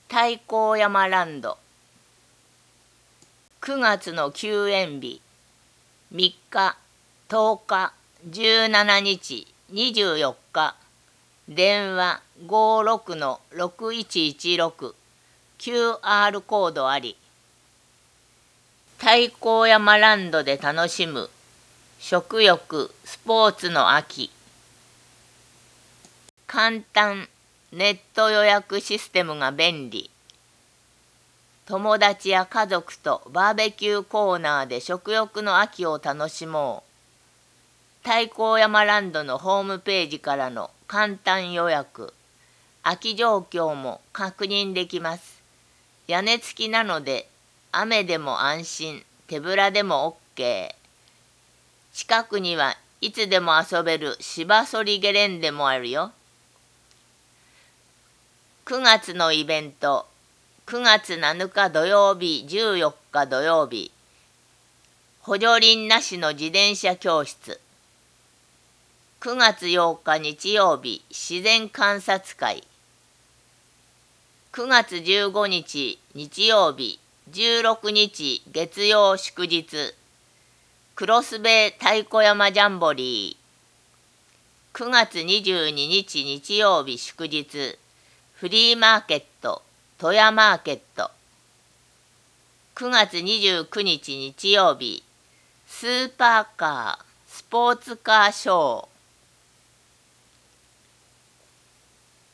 太閤山ランド。9月の休園日、3日、10日、17日、24日、電話56-6116、QR コードあり。太閤山ランドで楽しむ食欲、スポーツの秋。簡単、ネット予約システムが便利。友達や家族とバーベキューコーナーで食欲の秋を楽しもう。太閤山ランドのホームページからの簡単予約。空き状況も確認できます。屋根付きなので雨でも安心、手ぶらでも OK。近くにはいつでも遊べる芝そりゲレンデもあるよ。9月のイベント。9月7日土曜日、14日土曜日。補助輪なしの自転車教室。9月8日日曜日、自然観察会。9月15日日曜日、16日月曜祝日。クロスベイ太閤山ジャンボリー。9月22日日曜日祝日。フリーマーケット、富山マーケット。9月29日日曜日、スーパーカー、スポーツカーショー。